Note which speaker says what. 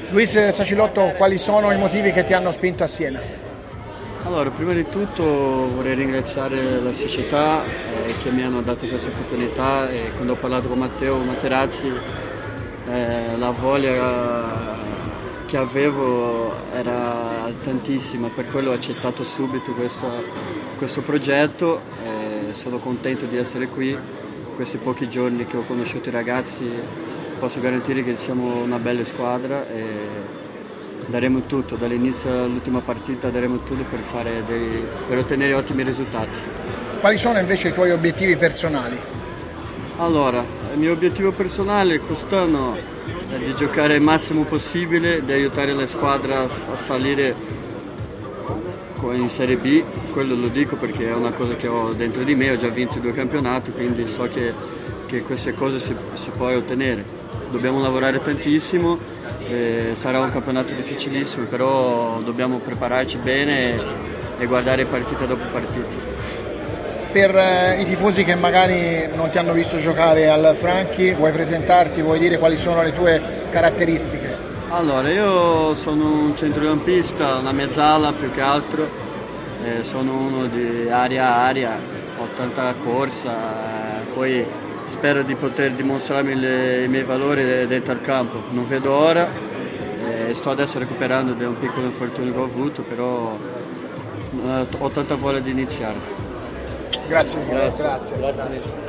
Speaker 1: Luis Sacilotto, quali sono i motivi che ti hanno spinto a Siena?
Speaker 2: Allora, prima di tutto vorrei ringraziare la società che mi hanno dato questa opportunità e quando ho parlato con Matteo Materazzi la voglia che avevo era tantissima, per quello ho accettato subito questo progetto e sono contento di essere qui. Questi pochi giorni che ho conosciuto i ragazzi posso garantire che siamo una bella squadra e daremo tutto, dall'inizio all'ultima partita daremo tutto per ottenere ottimi risultati.
Speaker 1: Quali sono invece i tuoi obiettivi personali?
Speaker 2: Allora, il mio obiettivo personale quest'anno è di giocare il massimo possibile, di aiutare la squadra a salire in Serie B, quello lo dico perché è una cosa che ho dentro di me, ho già vinto 2 campionati, quindi so che queste cose si può ottenere. Dobbiamo lavorare tantissimo, sarà un campionato difficilissimo, però dobbiamo prepararci bene e guardare partita dopo partita.
Speaker 1: Per i tifosi che magari non ti hanno visto giocare al Franchi, vuoi presentarti, vuoi dire quali sono le tue caratteristiche?
Speaker 2: Allora, io sono un centrocampista, una mezzala più che altro, sono uno di aria a aria, ho tanta corsa, poi spero di poter dimostrarmi i miei valori dentro al campo. Non vedo ora, sto adesso recuperando da un piccolo infortunio che ho avuto, però ho tanta voglia di iniziare.
Speaker 1: Grazie.
Speaker 2: Grazie.